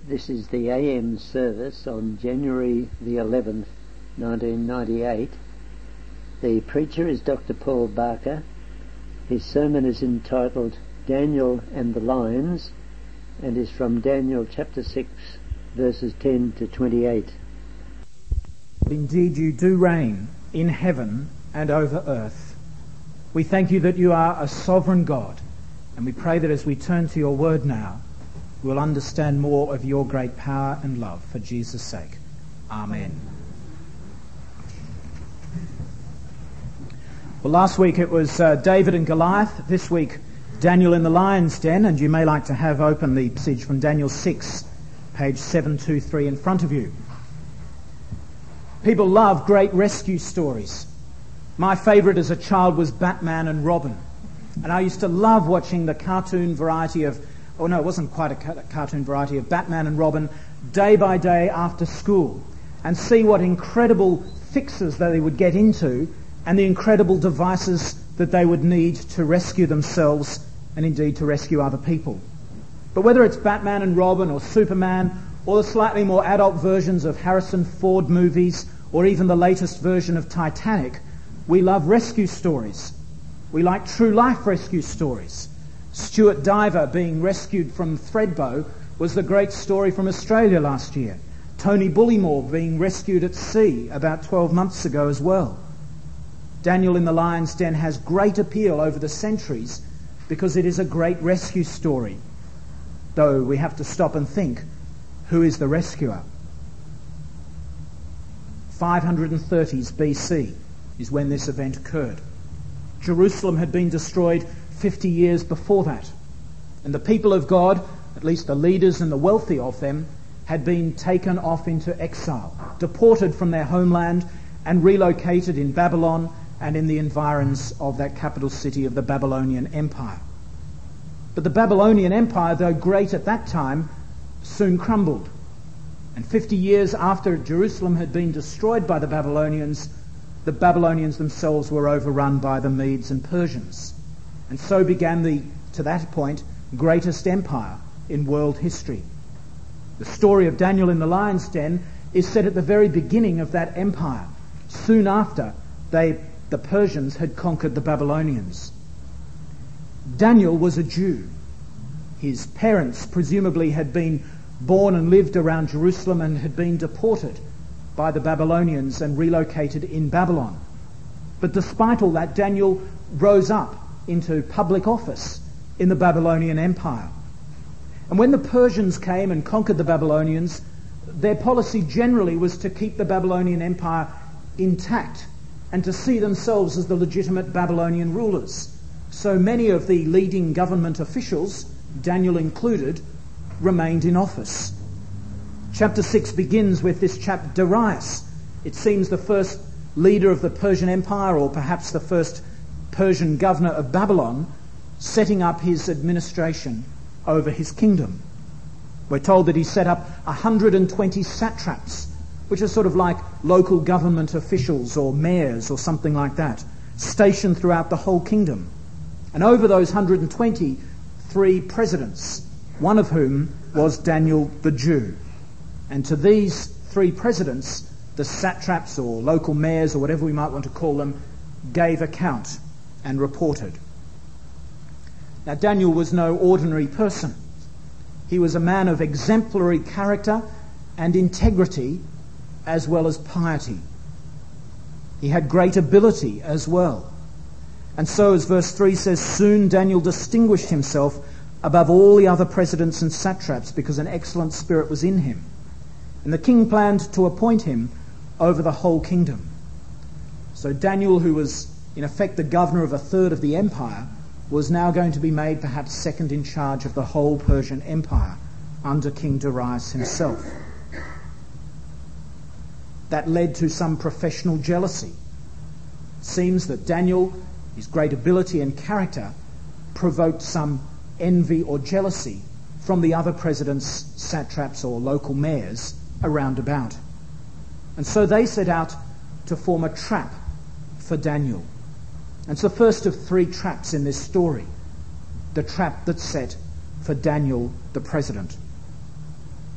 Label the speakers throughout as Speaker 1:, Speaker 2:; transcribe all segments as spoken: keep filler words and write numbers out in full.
Speaker 1: This is the A M service on January the eleventh, nineteen ninety-eight. The preacher is Doctor Paul Barker. His sermon is entitled Daniel and the Lions and is from Daniel chapter six, verses ten to twenty-eight.
Speaker 2: Indeed you do reign in heaven and over earth. We thank you that you are a sovereign God, and we pray that as we turn to your word now, we'll understand more of your great power and love for Jesus' sake. Amen. Well, last week it was uh, David and Goliath. This week, Daniel in the lion's den, and you may like to have open the passage from Daniel six, page seven twenty-three in front of you. People love great rescue stories. My favourite as a child was Batman and Robin, and I used to love watching the cartoon variety of Oh no, it wasn't quite a ca- cartoon variety of Batman and Robin day by day after school, and see what incredible fixes they would get into and the incredible devices that they would need to rescue themselves and indeed to rescue other people. But whether it's Batman and Robin or Superman or the slightly more adult versions of Harrison Ford movies or even the latest version of Titanic, we love rescue stories. We like true life rescue stories. Stuart Diver being rescued from Thredbo was the great story from Australia last year. Tony Bullymore being rescued at sea about twelve months ago as well. Daniel in the Lion's Den has great appeal over the centuries because it is a great rescue story. Though we have to stop and think, who is the rescuer? five thirties B C is when this event occurred. Jerusalem had been destroyed fifty years before that. And the people of God, at least the leaders and the wealthy of them, had been taken off into exile, deported from their homeland and relocated in Babylon and in the environs of that capital city of the Babylonian Empire. But the Babylonian Empire, though great at that time, soon crumbled. And fifty years after Jerusalem had been destroyed by the Babylonians, the Babylonians themselves were overrun by the Medes and Persians. And so began the, to that point, greatest empire in world history. The story of Daniel in the lion's den is set at the very beginning of that empire, soon after they, the Persians had conquered the Babylonians. Daniel was a Jew. His parents presumably had been born and lived around Jerusalem and had been deported by the Babylonians and relocated in Babylon. But despite all that, Daniel rose up into public office in the Babylonian Empire. And when the Persians came and conquered the Babylonians, their policy generally was to keep the Babylonian Empire intact and to see themselves as the legitimate Babylonian rulers. So many of the leading government officials, Daniel included, remained in office. Chapter six begins with this chap Darius. It seems the first leader of the Persian Empire, or perhaps the first Persian governor of Babylon, setting up his administration over his kingdom. We're told that he set up one hundred twenty satraps, which are sort of like local government officials or mayors or something like that, stationed throughout the whole kingdom. And over those one hundred twenty, three presidents, one of whom was Daniel the Jew. And to these three presidents, the satraps or local mayors or whatever we might want to call them, gave account and reported. Now, Daniel was no ordinary person. He was a man of exemplary character and integrity as well as piety. He had great ability as well. And so, as verse three says, soon Daniel distinguished himself above all the other presidents and satraps because an excellent spirit was in him. And the king planned to appoint him over the whole kingdom. So Daniel, who was in effect the governor of a third of the empire, was now going to be made perhaps second in charge of the whole Persian Empire under King Darius himself. That led to some professional jealousy. It seems that Daniel, his great ability and character, provoked some envy or jealousy from the other presidents, satraps or local mayors around about. And so they set out to form a trap for Daniel. And it's the first of three traps in this story. The trap that's set for Daniel the president.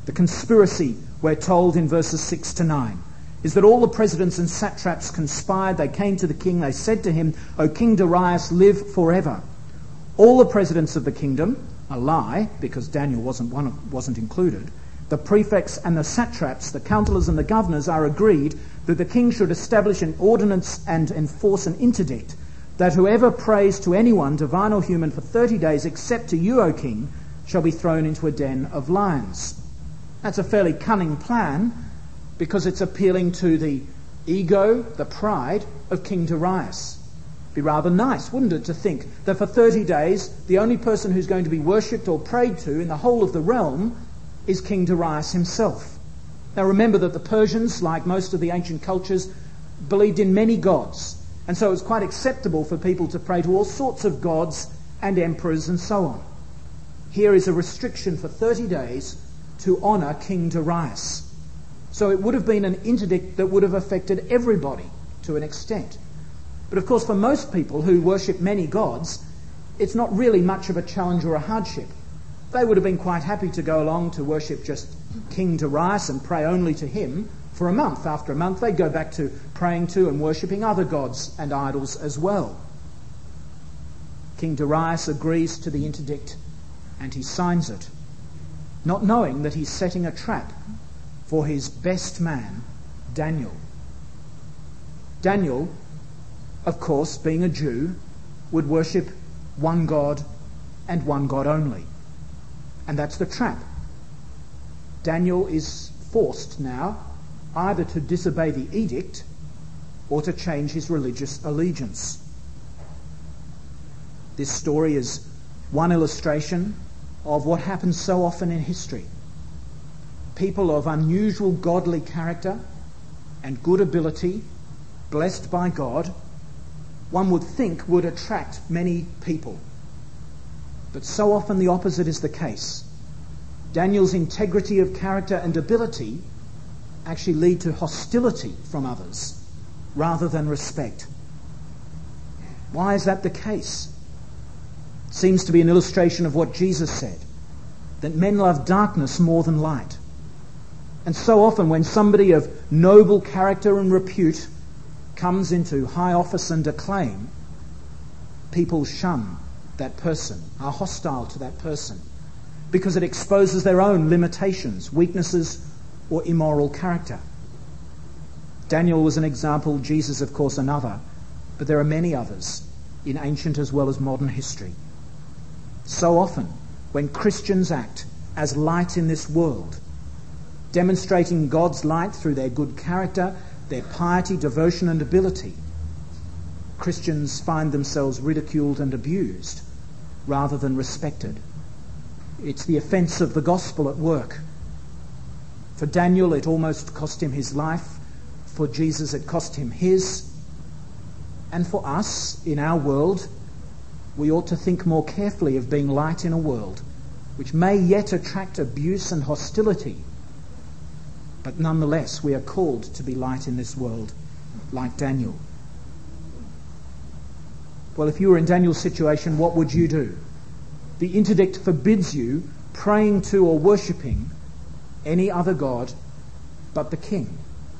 Speaker 2: The conspiracy, we're told in verses six to nine, is that all the presidents and satraps conspired. They came to the king. They said to him, "O King Darius, live forever." All the presidents of the kingdom, a lie, because Daniel wasn't one of, wasn't included, the prefects and the satraps, the councillors and the governors, are agreed that the king should establish an ordinance and enforce an interdict that whoever prays to anyone, divine or human, for thirty days, except to you, O king, shall be thrown into a den of lions. That's a fairly cunning plan, because it's appealing to the ego, the pride of King Darius. Be rather nice, wouldn't it, to think that for thirty days the only person who's going to be worshipped or prayed to in the whole of the realm is King Darius himself. Now remember that the Persians, like most of the ancient cultures, believed in many gods, and so it was quite acceptable for people to pray to all sorts of gods and emperors and so on. Here is a restriction for thirty days to honour King Darius. So it would have been an interdict that would have affected everybody to an extent. But of course, for most people who worship many gods, it's not really much of a challenge or a hardship. They would have been quite happy to go along to worship just King Darius and pray only to him for a month. After a month, they'd go back to praying to and worshipping other gods and idols as well. King Darius agrees to the interdict and he signs it, not knowing that he's setting a trap for his best man, Daniel. Daniel, of course, being a Jew, would worship one God and one God only. And that's the trap. Daniel is forced now either to disobey the edict or to change his religious allegiance. This story is one illustration of what happens so often in history. People of unusual godly character and good ability, blessed by God, one would think would attract many people. But so often the opposite is the case. Daniel's integrity of character and ability actually lead to hostility from others rather than respect. Why is that the case? It seems to be an illustration of what Jesus said, that men love darkness more than light. And so often when somebody of noble character and repute comes into high office and acclaim, people shun that person, are hostile to that person, because it exposes their own limitations, weaknesses, or immoral character. Daniel was an example, Jesus, of course, another, but there are many others in ancient as well as modern history. So often, when Christians act as light in this world, demonstrating God's light through their good character, their piety, devotion and ability, Christians find themselves ridiculed and abused rather than respected. It's the offence of the gospel at work. For Daniel, it almost cost him his life. For Jesus, it cost him his. And for us, in our world, we ought to think more carefully of being light in a world which may yet attract abuse and hostility. But nonetheless, we are called to be light in this world, like Daniel. Well, if you were in Daniel's situation, what would you do? The interdict forbids you praying to or worshipping any other god but the king.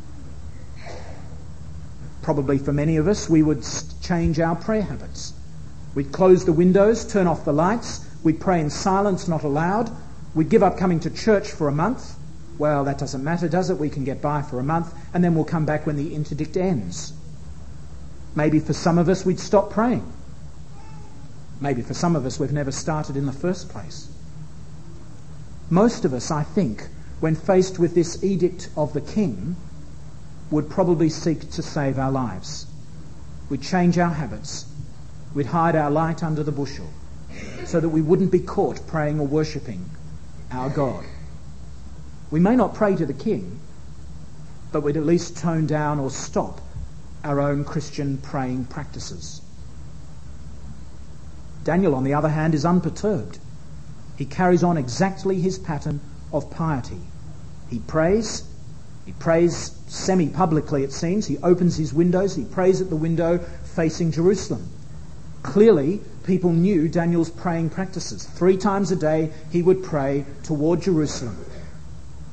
Speaker 2: Probably for many of us, we would change our prayer habits. We'd close the windows, turn off the lights, we'd pray in silence, not aloud. We'd give up coming to church for a month. Well, that doesn't matter, does it? We can get by for a month, and then we'll come back when the interdict ends. Maybe for some of us, we'd stop praying. Maybe for some of us, we've never started in the first place. Most of us, I think, when faced with this edict of the king, would probably seek to save our lives. We'd change our habits. We'd hide our light under the bushel so that we wouldn't be caught praying or worshipping our God. We may not pray to the king, but we'd at least tone down or stop our own Christian praying practices. Daniel, on the other hand, is unperturbed. He carries on exactly his pattern of piety. He prays. He prays semi-publicly, it seems. He opens his windows. He prays at the window facing Jerusalem. Clearly, people knew Daniel's praying practices. Three times a day he would pray toward Jerusalem.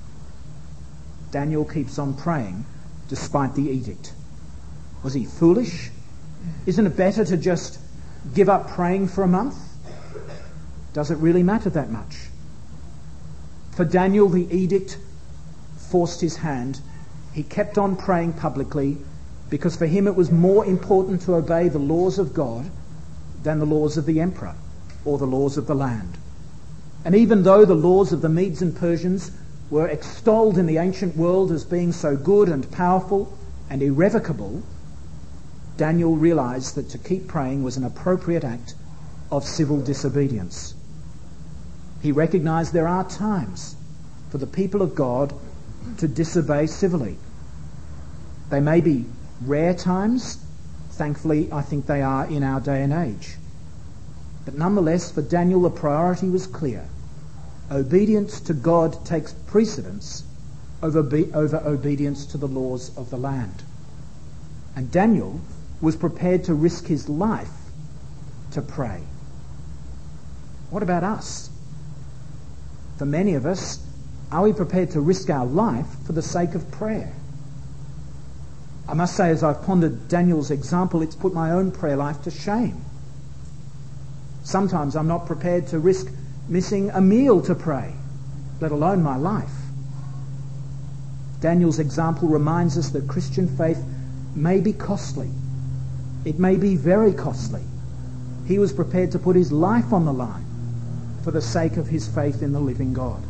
Speaker 2: Daniel keeps on praying despite the edict. Was he foolish? Isn't it better to just give up praying for a month? Does it really matter that much? For Daniel, the edict forced his hand. He kept on praying publicly because for him it was more important to obey the laws of God than the laws of the emperor or the laws of the land. And even though the laws of the Medes and Persians were extolled in the ancient world as being so good and powerful and irrevocable, Daniel realized that to keep praying was an appropriate act of civil disobedience. He recognized there are times for the people of God to disobey civilly. They may be rare times. Thankfully, I think they are in our day and age. But nonetheless, for Daniel, the priority was clear. Obedience to God takes precedence over, be, over obedience to the laws of the land. And Daniel was prepared to risk his life to pray. What about us? For many of us, are we prepared to risk our life for the sake of prayer? I must say, as I've pondered Daniel's example, it's put my own prayer life to shame. Sometimes I'm not prepared to risk missing a meal to pray, let alone my life. Daniel's example reminds us that Christian faith may be costly. It may be very costly. He was prepared to put his life on the line for the sake of his faith in the living God.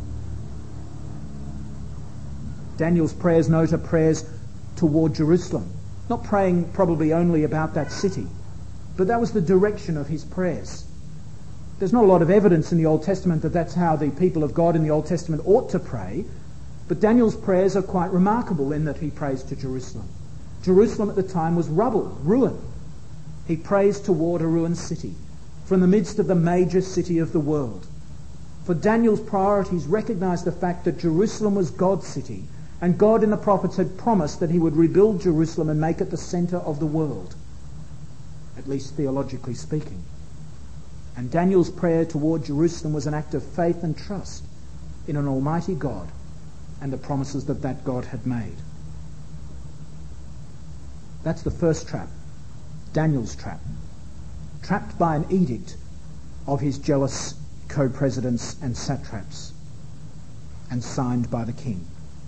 Speaker 2: Daniel's prayers, note, are prayers toward Jerusalem. Not praying probably only about that city, but that was the direction of his prayers. There's not a lot of evidence in the Old Testament that that's how the people of God in the Old Testament ought to pray, but Daniel's prayers are quite remarkable in that he prays to Jerusalem. Jerusalem at the time was rubble, ruin. He prays toward a ruined city from the midst of the major city of the world. For Daniel's priorities recognized the fact that Jerusalem was God's city, and God in the prophets had promised that he would rebuild Jerusalem and make it the center of the world, at least theologically speaking. And Daniel's prayer toward Jerusalem was an act of faith and trust in an almighty God and the promises that that God had made. That's the first trap, Daniel's trap, trapped by an edict of his jealous co-presidents and satraps, and signed by the king.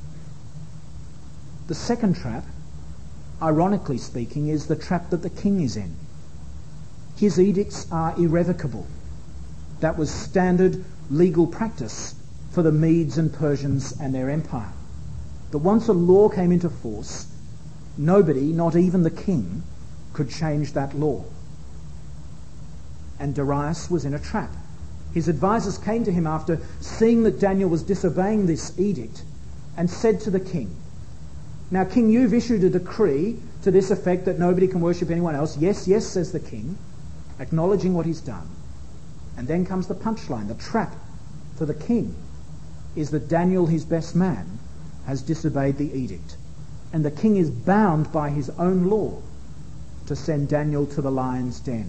Speaker 2: The second trap, ironically speaking, is the trap that the king is in. His edicts are irrevocable. That was standard legal practice for the Medes and Persians and their empire. But once a law came into force, nobody, not even the king, could change that law. And Darius was in a trap. His advisors came to him after seeing that Daniel was disobeying this edict and said to the king, "Now, king, you've issued a decree to this effect that nobody can worship anyone else." "Yes, yes," says the king, acknowledging what he's done. And then comes the punchline. The trap for the king is that Daniel, his best man, has disobeyed the edict. And the king is bound by his own law to send Daniel to the lion's den.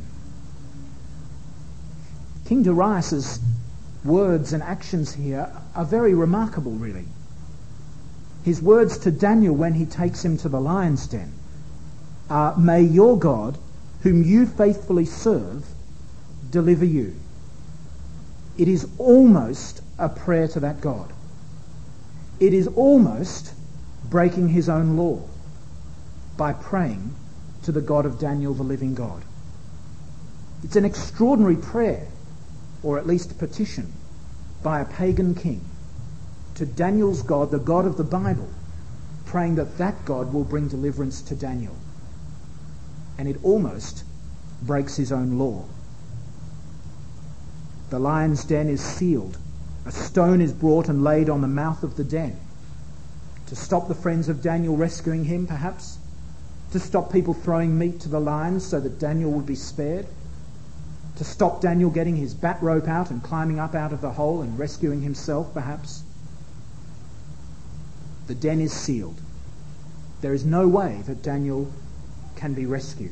Speaker 2: King Darius's words and actions here are very remarkable, really. His words to Daniel when he takes him to the lion's den are, "May your God, whom you faithfully serve, deliver you." It is almost a prayer to that God. It is almost breaking his own law by praying to the God of Daniel, the living God. It's an extraordinary prayer, or at least petition, by a pagan king to Daniel's God, the God of the Bible, praying that that God will bring deliverance to Daniel. And it almost breaks his own law. The lion's den is sealed. A stone is brought and laid on the mouth of the den to stop the friends of Daniel rescuing him, perhaps, to stop people throwing meat to the lions so that Daniel would be spared, to stop Daniel getting his bat rope out and climbing up out of the hole and rescuing himself, perhaps. The den is sealed. There is no way that Daniel can be rescued.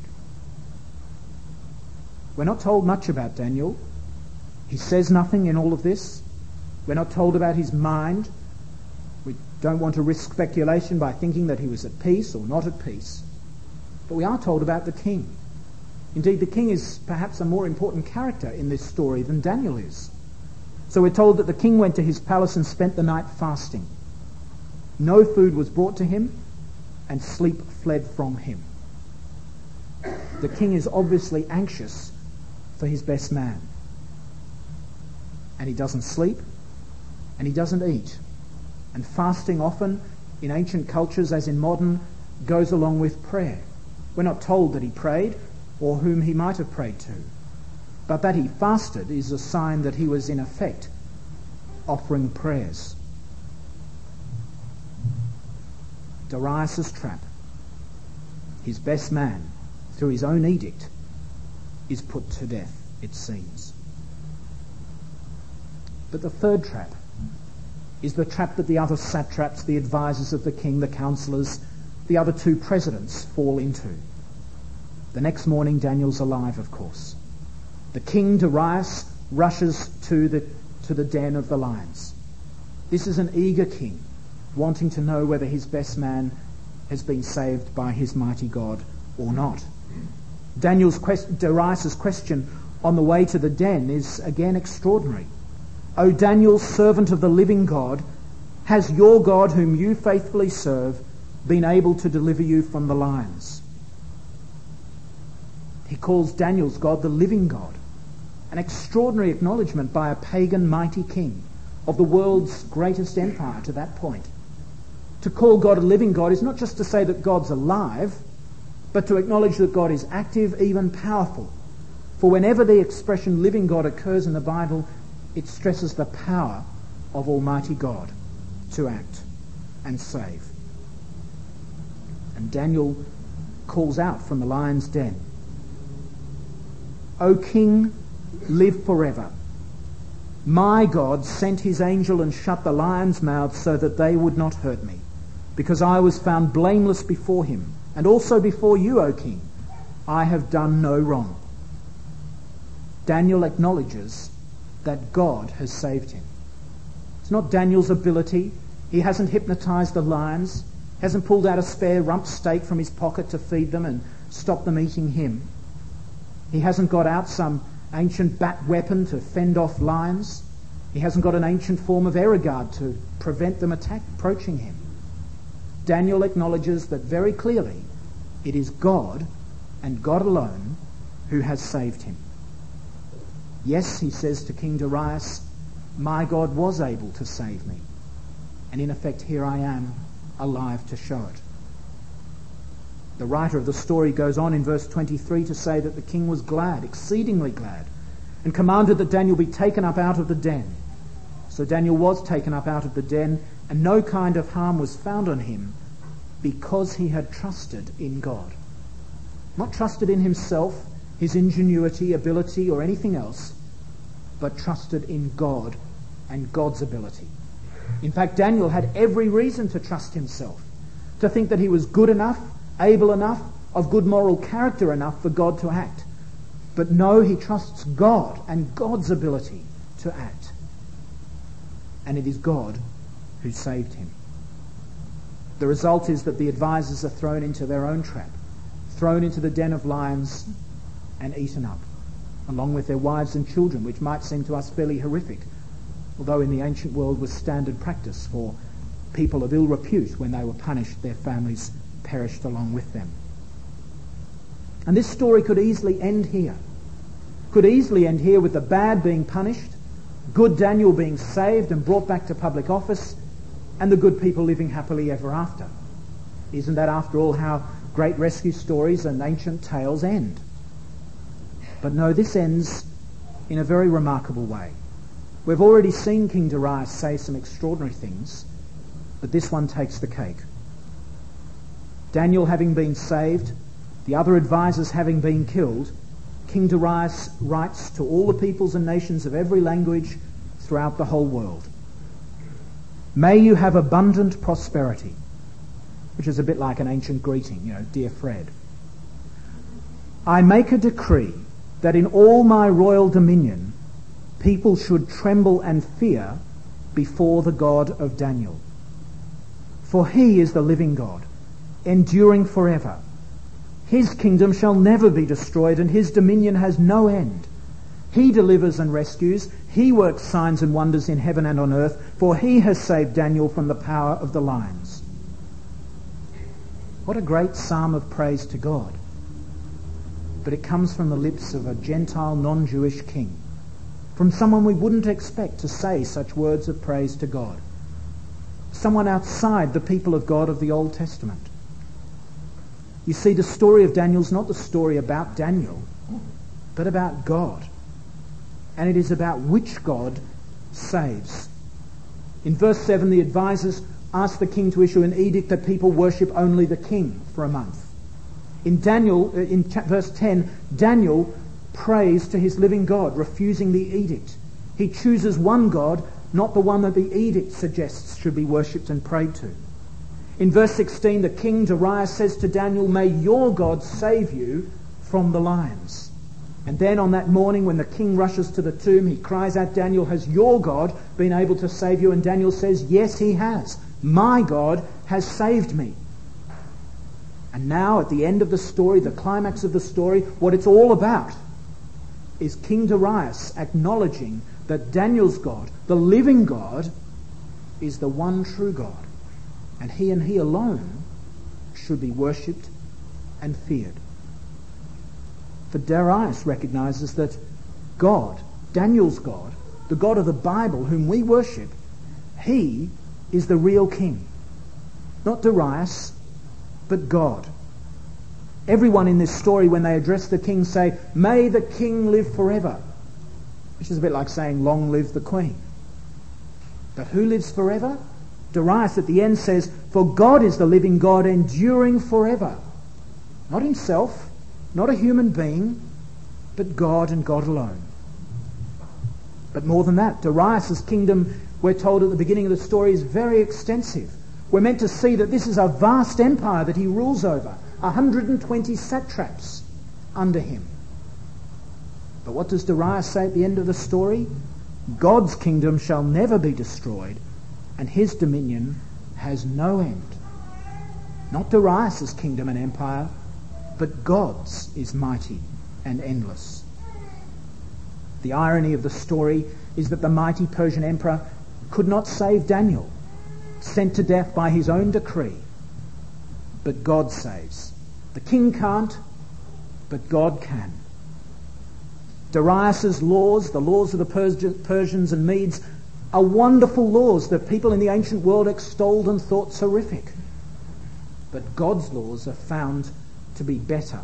Speaker 2: We're not told much about Daniel. He says nothing in all of this. We're not told about his mind. We don't want to risk speculation by thinking that he was at peace or not at peace. But we are told about the king. Indeed, the king is perhaps a more important character in this story than Daniel is. So we're told that the king went to his palace and spent the night fasting. No food was brought to him, and sleep fled from him. The king is obviously anxious for his best man. And he doesn't sleep, and he doesn't eat. And fasting often, in ancient cultures as in modern, goes along with prayer. We're not told that he prayed, or whom he might have prayed to. But that he fasted is a sign that he was in effect offering prayers. Darius' trap. His best man, through his own edict, is put to death, it seems. But the third trap is the trap that the other satraps, the advisors of the king, the councillors, the other two presidents fall into. The next morning, Daniel's alive, of course. The king, Darius, rushes to the, to the den of the lions. This is an eager king, wanting to know whether his best man has been saved by his mighty God or not. Daniel's quest- Darius' question on the way to the den is again extraordinary. O Daniel, servant of the living God, has your God, whom you faithfully serve, been able to deliver you from the lions? He calls Daniel's God the living God, an extraordinary acknowledgement by a pagan mighty king of the world's greatest empire to that point. To call God a living God is not just to say that God's alive, but to acknowledge that God is active, even powerful. For whenever the expression living God occurs in the Bible, it stresses the power of Almighty God to act and save. And Daniel calls out from the lion's den, O King, live forever. My God sent his angel and shut the lions' mouths so that they would not hurt me, because I was found blameless before him, and also before you, O King. I have done no wrong. Daniel acknowledges that God has saved him. It's not Daniel's ability. He hasn't hypnotized the lions, hasn't pulled out a spare rump steak from his pocket to feed them and stop them eating him. He hasn't got out some ancient bat weapon to fend off lions. He hasn't got an ancient form of air guard to prevent them attack, approaching him. Daniel acknowledges that very clearly it is God and God alone who has saved him. Yes, he says to King Darius, my God was able to save me. And in effect, here I am, alive to show it. The writer of the story goes on in verse twenty-three to say that the king was glad, exceedingly glad, and commanded that Daniel be taken up out of the den. So Daniel was taken up out of the den, and no kind of harm was found on him, because he had trusted in God. Not trusted in himself, his ingenuity, ability, or anything else, but trusted in God and God's ability. In fact, Daniel had every reason to trust himself, to think that he was good enough, able enough, of good moral character enough for God to act. But no, he trusts God and God's ability to act. And it is God who saved him. The result is that the advisors are thrown into their own trap, thrown into the den of lions and eaten up, along with their wives and children, which might seem to us fairly horrific, although in the ancient world was standard practice for people of ill repute. When they were punished, their families perished along with them. And this story could easily end here. Could easily end here with the bad being punished, good Daniel being saved and brought back to public office, and the good people living happily ever after. Isn't that, after all, how great rescue stories and ancient tales end? But no, this ends in a very remarkable way. We've already seen King Darius say some extraordinary things, but this one takes the cake. Daniel having been saved, the other advisors having been killed, King Darius writes to all the peoples and nations of every language throughout the whole world. May you have abundant prosperity, which is a bit like an ancient greeting, you know, dear Fred. I make a decree that in all my royal dominion people should tremble and fear before the God of Daniel. For he is the living God, enduring forever. His kingdom shall never be destroyed, and his dominion has no end. He delivers and rescues. He works signs and wonders in heaven and on earth, for he has saved Daniel from the power of the lions. What a great psalm of praise to God. But it comes from the lips of a Gentile, non-Jewish king, from someone we wouldn't expect to say such words of praise to God. Someone outside the people of God of the Old Testament. You see, the story of Daniel is not the story about Daniel, but about God. And it is about which God saves. In verse seven, the advisors asked the king to issue an edict that people worship only the king for a month. In Daniel, in verse ten, Daniel prays to his living God, refusing the edict. He chooses one God, not the one that the edict suggests should be worshipped and prayed to. In verse sixteen, the king Darius says to Daniel, "May your God save you from the lions." And then on that morning when the king rushes to the tomb, he cries out, "Daniel, has your God been able to save you?" And Daniel says, "Yes, he has. My God has saved me." And now at the end of the story, the climax of the story, what it's all about is King Darius acknowledging that Daniel's God, the living God, is the one true God. And he and he alone should be worshipped and feared. For Darius recognizes that God, Daniel's God, the God of the Bible whom we worship, he is the real king. Not Darius, but God. Everyone in this story, when they address the king, say, "May the king live forever," which is a bit like saying, "Long live the queen." But who lives forever? Darius at the end says, "For God is the living God, enduring forever." Not himself, not a human being, but God and God alone. But more than that, Darius' kingdom, we're told at the beginning of the story, is very extensive. We're meant to see that this is a vast empire that he rules over, one hundred twenty satraps under him. But what does Darius say at the end of the story? God's kingdom shall never be destroyed, and his dominion has no end. Not Darius' kingdom and empire, but God's is mighty and endless. The irony of the story is that the mighty Persian emperor could not save Daniel, sent to death by his own decree. But God saves. The king can't, but God can. Darius' laws, the laws of the Persians and Medes, are wonderful laws that people in the ancient world extolled and thought terrific. But God's laws are found to be better.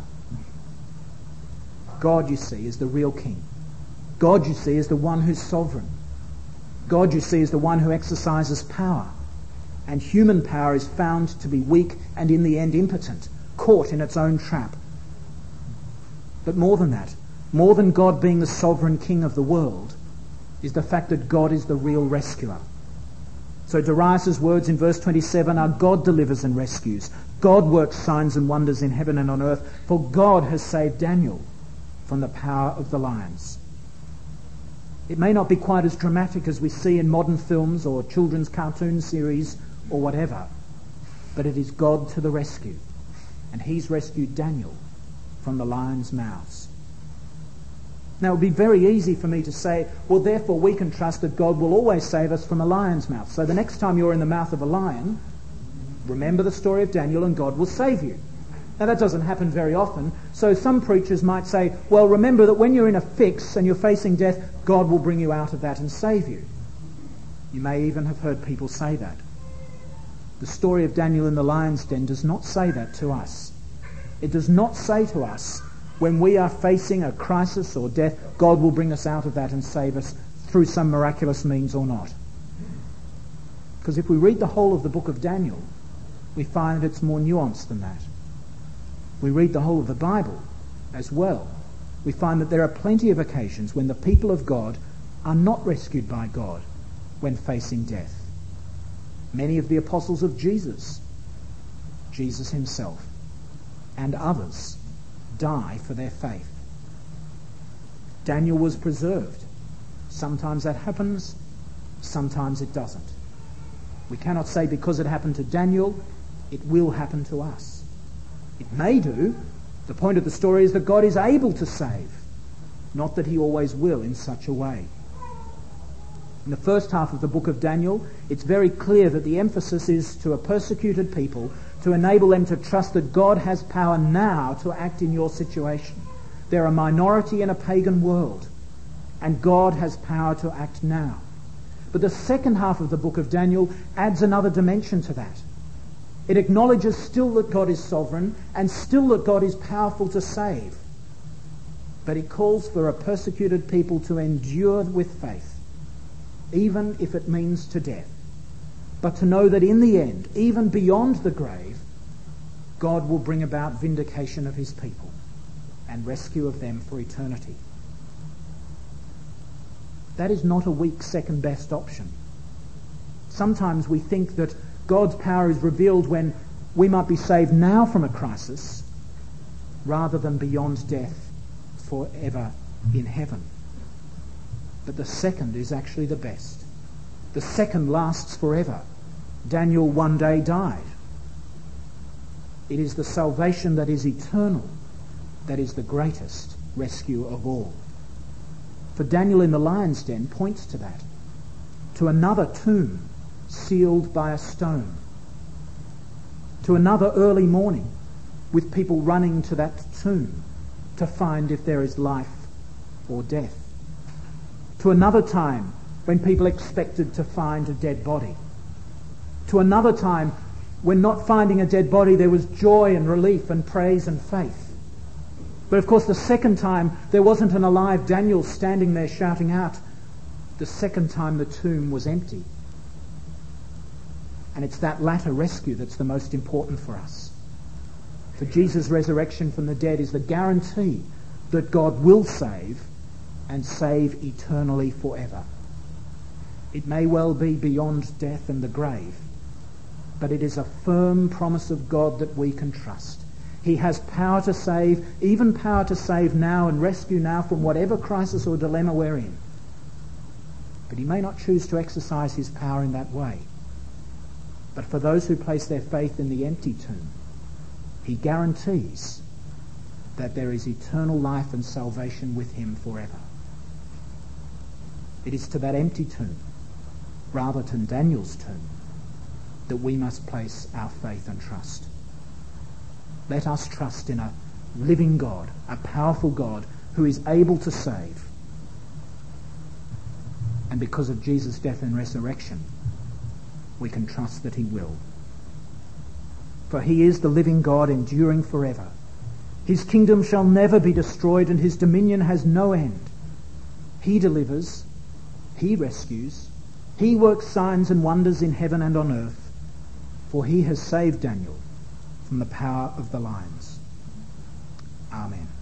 Speaker 2: God, you see, is the real king. God, you see, is the one who's sovereign. God, you see, is the one who exercises power. And human power is found to be weak and in the end impotent, caught in its own trap. But more than that, more than God being the sovereign king of the world, is the fact that God is the real rescuer. So Darius' words in verse twenty-seven are, God delivers and rescues. God works signs and wonders in heaven and on earth, for God has saved Daniel from the power of the lions. It may not be quite as dramatic as we see in modern films or children's cartoon series or whatever, but it is God to the rescue, and he's rescued Daniel from the lions' mouths. Now, it would be very easy for me to say, well, therefore we can trust that God will always save us from a lion's mouth. So the next time you're in the mouth of a lion, remember the story of Daniel and God will save you. Now, that doesn't happen very often. So some preachers might say, well, remember that when you're in a fix and you're facing death, God will bring you out of that and save you. You may even have heard people say that. The story of Daniel in the lion's den does not say that to us. It does not say to us, when we are facing a crisis or death, God will bring us out of that and save us through some miraculous means or not. Because if we read the whole of the book of Daniel, we find that it's more nuanced than that. We read the whole of the Bible as well. We find that there are plenty of occasions when the people of God are not rescued by God when facing death. Many of the apostles of Jesus, Jesus himself, and others die for their faith. Daniel was preserved. Sometimes that happens, sometimes it doesn't. We cannot say because it happened to Daniel, it will happen to us. It may do. The point of the story is that God is able to save, not that he always will in such a way. In the first half of the book of Daniel, it's very clear that the emphasis is to a persecuted people to enable them to trust that God has power now to act in your situation. They're a minority in a pagan world, and God has power to act now. But the second half of the book of Daniel adds another dimension to that. It acknowledges still that God is sovereign and still that God is powerful to save. But it calls for a persecuted people to endure with faith, even if it means to death. But to know that in the end, even beyond the grave, God will bring about vindication of his people and rescue of them for eternity. That is not a weak second best option. Sometimes we think that God's power is revealed when we might be saved now from a crisis rather than beyond death forever in heaven. But the second is actually the best. The second lasts forever. Daniel one day died. It is the salvation that is eternal that is the greatest rescue of all. For Daniel in the lion's den points to that, to another tomb sealed by a stone, to another early morning with people running to that tomb to find if there is life or death, to another time when people expected to find a dead body, to another time when not finding a dead body there was joy and relief and praise and faith. But of course the second time there wasn't an alive Daniel standing there shouting out. The second time the tomb was empty. And it's that latter rescue that's the most important for us. For Jesus' resurrection from the dead is the guarantee that God will save and save eternally forever. It may well be beyond death and the grave, but it is a firm promise of God that we can trust. He has power to save, even power to save now and rescue now from whatever crisis or dilemma we're in. But he may not choose to exercise his power in that way. But for those who place their faith in the empty tomb, he guarantees that there is eternal life and salvation with him forever. It is to that empty tomb, rather than Daniel's tomb, that we must place our faith and trust. Let us trust in a living God, a powerful God who is able to save. And because of Jesus' death and resurrection, we can trust that he will. For he is the living God enduring forever. His kingdom shall never be destroyed and his dominion has no end. He delivers, he rescues, he works signs and wonders in heaven and on earth, for he has saved Daniel from the power of the lions. Amen.